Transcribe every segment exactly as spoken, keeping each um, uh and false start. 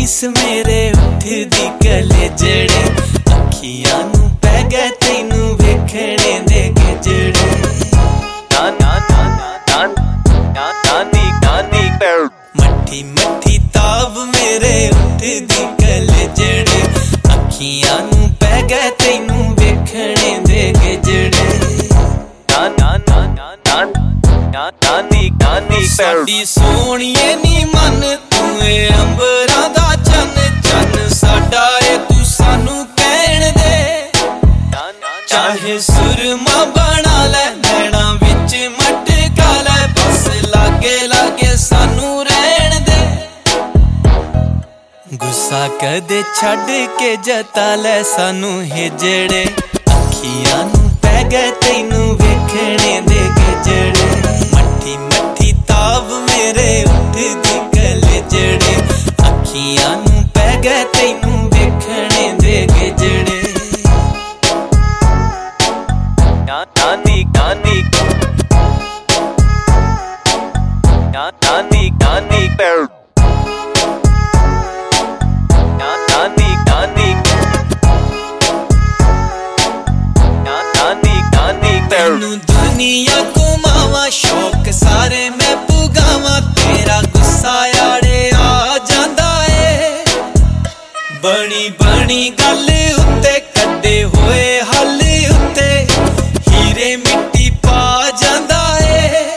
niece ਮੇਰੇ ਉੱਠਦੀ ਕਲੇਜੜੇ ਅੱਖੀਆਂ ਨੂੰ ਪੈ ਗਏ ਤੈਨੂੰ ਵੇਖਣੇ ਦੇ ਗਿਜੜੇ ਨਾ ਨਾ ਨਾ ਨਾ ਨਾਨੀ ਨਾਨੀ ਮੱਠੀ ਮੱਠੀ ਤਾਬ ਮੇਰੇ ਉੱਠਦੀ ਕਲੇਜੜੇ ਅੱਖੀਆਂ ਨੂੰ ਪੈ ਗਏ ਤੈਨੂੰ ਵੇਖਣੇ ਦੇ ਗਿਜੜੇ ਨਾ ਨਾ ਨਾ ਨਾ ਨਾਨੀ ਨਾਨੀ ਸਾਡੀ ਸੋਹਣੀਏ ਨੀ ਮਨ ਤੂੰ ਏ ਅੰਬਰਾਂ ਦਾ ਚੰਨ ਚੰਨ ਸਾਡਾ ਏ ਤੂੰ ਸਾਨੂੰ ਕਹਿਣ ਦੇ ਚਾਹੇ ਸੁਰਮਾ ਬਣਾ ਲੈ ਨੈਣਾ ਵਿੱਚ ਮਟਕਾ ਲੈ ਬਸ ਲਾਗੇ ਲਾਗੇ ਸਾਨੂੰ ਰਹਿਣ ਦੇ ਗੁੱਸਾ ਕਦੇ ਛੱਡ ਕੇ ਜਤਾ ਲੈ ਸਾਨੂੰ ਹਿਜੜੇ ਅੱਖੀਆਂ ਨੂੰ ਪੈ ਗਏ ਤੈਨੂੰ ਵੇਖਣੇ ਦੇ ਗਿਜੜੇ ਮੱਠੀ ਮੱਠੀ ਤਾਬ ਮੇਰੇ ਉੱਠਦੀ ਕਲੇਜੜੇ ਅੱਖੀਆਂ ਨੂੰ ਪੈ ਗਏ ਤੈਨੂੰ ਵੇਖਣੇ ਦੇ ਗਿਜੜੇ ਨਾਨੀ ਨਾਨੀ ਨਾਨੀ ਨਾਨੀ ਨਾਨੀ ਨਾਨੀ ਨਾਨੀ ਨਾਨੀ ਤੈਨੂੰ ਦੁਨੀਆ ਘੁਮਾਵਾਂ ਸ਼ੌਕ ਸਾਰੇ ਮੈਂ ਪੁਗਾਵਾਂ ਤੇਰਾ ਗੁੱਸਾ ਆੜੇ ਆ ਜਾਂਦਾ ਏ ਬਣੀ ਬਣੀ ਗੱਲ ਉੱਤੇ ਕੱਢੇ ਹੋਏ ਹੱਲ ਉੱਤੇ ਹੀਰੇ ਮਿੱਟੀ ਪਾ ਜਾਂਦਾ ਏ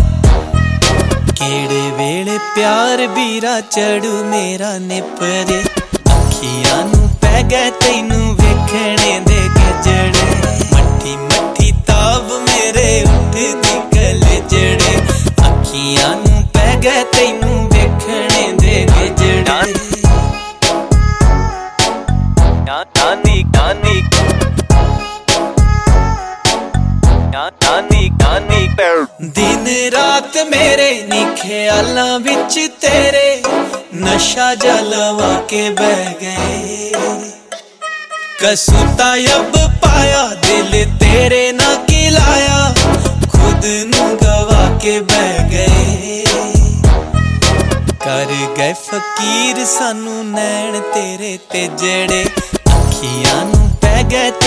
ਕਿਹੜੇ ਵੇਲੇ ਪਿਆਰ ਵੀਰਾ ਚੜੂ ਮੇਰਾ ਨਿਪਰੇ ਅੱਖੀਆਂ ਨੂੰ ਪੈ ਗਏ ਤੈਨੂੰ ਵੇਖਣੇ ਦੇ ਗਿਜੜੇ ਮੱਠੀ ਮੱਠੀ ਤਾਬ ਮੇਰੇ ਉੱਠਦੀ ਕਲੇਜੜੇ ਅੱਖੀਆਂ ਨੂੰ ਪੈ ਗਏ ਤੈਨੂੰ ਵੇਖਣੇ ਦੇ ਗਿਜੜੇ ਨਾਨੀ ਨਾਨੀ ਨਾਨੀ ਨਾਨੀ ਦਿਨ ਰਾਤ ਮੇਰੇ ਨੀ ਖਿਆਲਾਂ ਵਿੱਚ ਤੇਰੇ ਨਸ਼ਾ ਜਲਵਾ ਕੇ ਬਹਿ ਗਏ ਕਸੂਤਾ ਯਬ ਪਾਇਆ ਦਿਲ ਤੇਰੇ ਨਾ ਕਿਲਾਇਆ ਖੁਦ ਨੂੰ ਗਵਾ ਕੇ ਬਹਿ ਗਏ ਕਰ ਗਏ ਫਕੀਰ ਸਾਨੂੰ ਨੈਣ ਤੇਰੇ ਤੇ ਜਿਹੜੇ ਅੱਖੀਆਂ ਨੂੰ ਪੈ ਗਏ